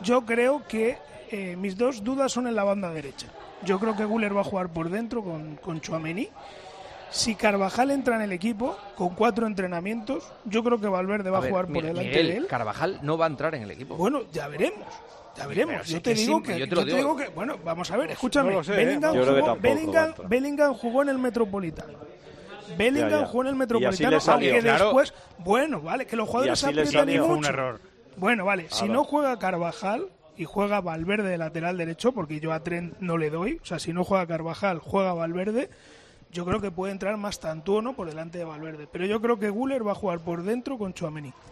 Yo creo que mis dos dudas son en la banda derecha. Yo creo que Güler va a jugar por dentro con Tchouaméni. Si Carvajal entra en el equipo con 4 entrenamientos, yo creo que Valverde va a jugar por delante de él. Carvajal no va a entrar en el equipo. Bueno, ya veremos. Yo te digo que, bueno, vamos a ver, escúchame. No lo sé, Bellingham jugó en el Metropolitano. Jugó en el Metropolitano, aunque después, bueno, vale, que los jugadores aprietan y fue un mucho. error. Bueno, vale, si no juega Carvajal y juega Valverde de lateral derecho, porque yo a Trent no le doy, o sea, si no juega Carvajal, juega Valverde, yo creo que puede entrar más Tantuono por delante de Valverde. Pero yo creo que Güler va a jugar por dentro con Tchouaméni.